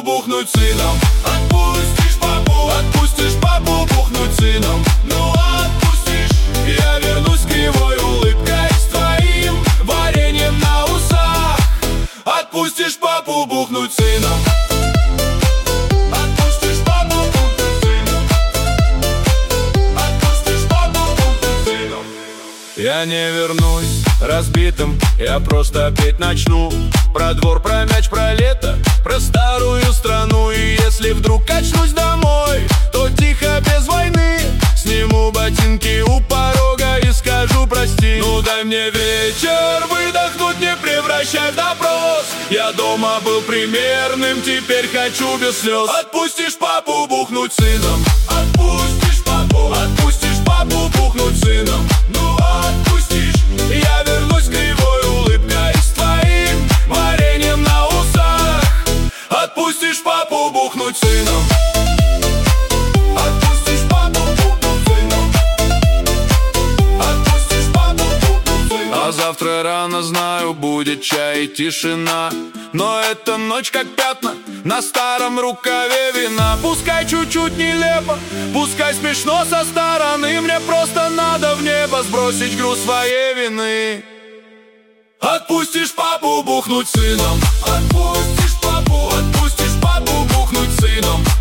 бухнуть сыном. Отпустишь папу бухнуть сыном. Ну отпустишь, я вернусь с кривой улыбкой, с твоим вареньем на усах. Отпустишь папу бухнуть сыном. Отпустишь папу бухнуть сыном. Отпустишь папу бухнуть сыном. Я не вернусь разбитым, я просто петь начну про двор, про мяч, про лето, про старую страну. И если вдруг качнусь домой, то тихо, без войны, сниму ботинки у порога и скажу прости. Ну дай мне вечер выдохнуть, не превращай в допрос. Я дома был примерным, теперь хочу без слез. Отпустишь папу бухнуть сыном. Отпустишь папу бухнуть сыном. Ну отпустишь, я вернусь с кривой улыбкой, с твоим вареньем на усах. Отпустишь папу бухнуть сыном. Отпустишь папу бухнуть сыном. Отпустишь папу бухнуть сыном. А завтра рано, знаю, будет чай и тишина, но эта ночь как пятна на старом рукаве вина. Пускай чуть-чуть нелепо, пускай смешно со стороны, мне просто надо в небо сбросить груз своей вины. Отпустишь папу бухнуть сыном. Отпустишь папу бухнуть сыном.